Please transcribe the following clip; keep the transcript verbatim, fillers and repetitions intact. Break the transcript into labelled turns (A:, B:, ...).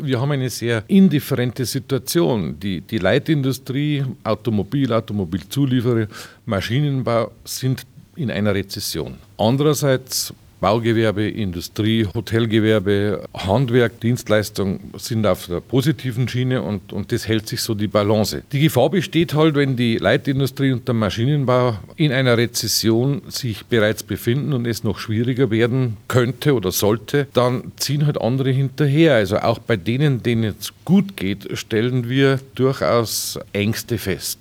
A: Wir haben eine sehr indifferente Situation. Die, die Leitindustrie, Automobil, Automobilzulieferer, Maschinenbau sind in einer Rezession. Andererseits Baugewerbe, Industrie, Hotelgewerbe, Handwerk, Dienstleistung sind auf der positiven Schiene und, und das hält sich so die Balance. Die Gefahr besteht halt, wenn die Leitindustrie und der Maschinenbau in einer Rezession sich bereits befinden und es noch schwieriger werden könnte oder sollte, dann ziehen halt andere hinterher. Also auch bei denen, denen es gut geht, stellen wir durchaus Ängste fest.